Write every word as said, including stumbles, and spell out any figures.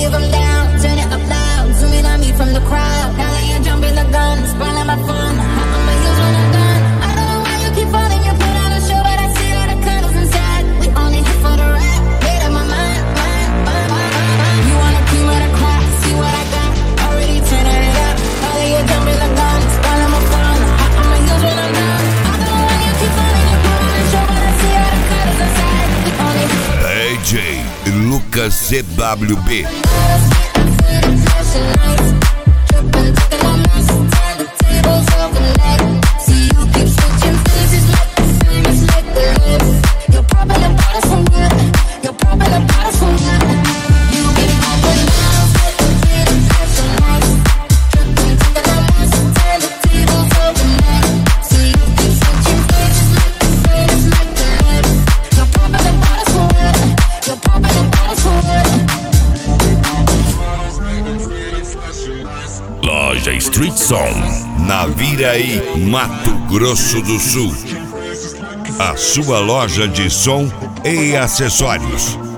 you from down, turn it up loud, zooming on me from the crowd. Now that you're jumping the gun, spoiling my fun. Hop on my heels when I'm done. I don't know why you keep falling, you put on a show, but I see all the colors inside. We only here for the rap, made up my mind, mind, mind, mind, mind. You wanna cream of the crop, see what I got, already turning it up. Now that you're jumping the gun, spoiling my fun. Hop on my heels when I'm done. I don't know why you keep falling, you put on a show, but I see all the colors inside. We only D J Lucas C W B. Loja Street Som, Naviraí, Mato Grosso do Sul. A sua loja de som e acessórios.